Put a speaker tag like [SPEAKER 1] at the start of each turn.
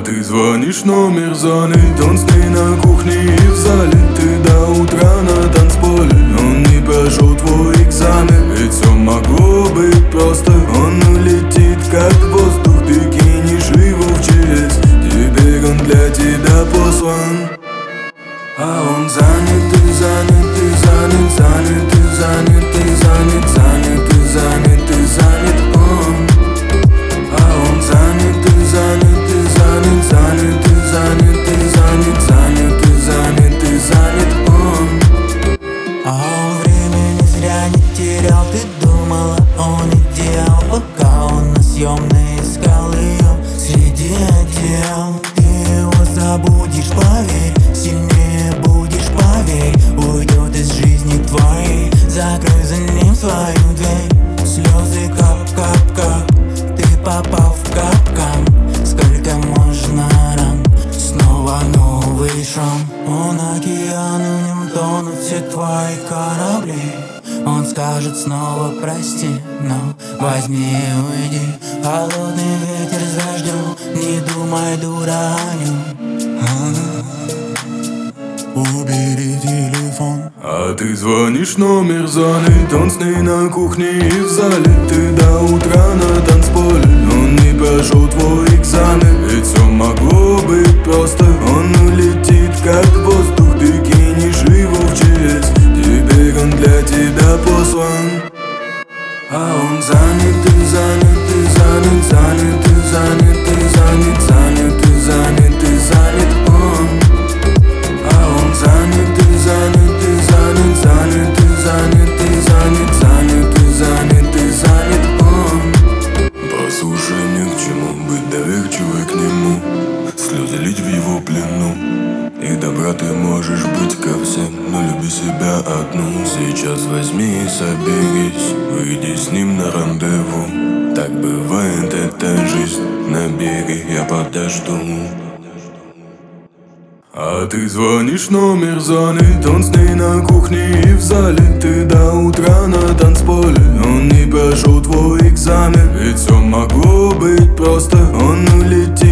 [SPEAKER 1] ты звонишь, номер занят, он с ней на кухне и в зале. Ты до утра на танцполе, он не прошел твой экзамен. Ведь все могло быть просто, он улетит как воздух. Ты кинешь его в ЧС, теперь он для тебя послан. А он занят, ты занят, ты занят, занят, ты занят, ты занят, занят, ты занят, ты занят, он. А он занят, ты занят, ты занят, занят, ты занят, ты занят, занят, ты занят, ты занят, он.
[SPEAKER 2] А он время не зря не терял, ты думала, он идеал, пока он на съемной искал ее среди одеял. Ты его забудешь, поверь, сильнее будешь, поверь. Уйдет из жизни твоей, закрой за ним свою дверь. Слезы кап-кап-кап, ты попал в капкан. Сколько можно ран, снова новый шрам. Он океан, в нем тонут все твои корабли. Он скажет снова прости, но возьми и уйди. Холодный ветер с дождем, не думай, дура, о нем. Убери телефон.
[SPEAKER 1] А ты звонишь, номер занят, он с ней на кухне и в зале. Ты до утра на танцполе, он не прошел твой экзамен. Ведь все могло быть просто, он улетит как воздух. Ты кинешь его в ЧС, теперь он для тебя послан. А он занят, ты занят, ты занят, занят, ты занят, ты занят, занят, ты занят, ты занят, он. А он занят, ты занят, ты занят, занят, ты занят, ты занят, занят, ты занят, ты занят, он. Послушай, ни к чему быть доверчивой к нему, слезы лить в его плену. И добра ты можешь быть ко всем, но люби себя одну. Сейчас возьми и соберись, выйди с ним на рандеву. Так бывает эта жизнь, набери, я подожду. А ты звонишь, номер занят, он с ней на кухне и в зале. Ты до утра на танцполе, он не прошел твой экзамен. Ведь все могло быть просто, он улетит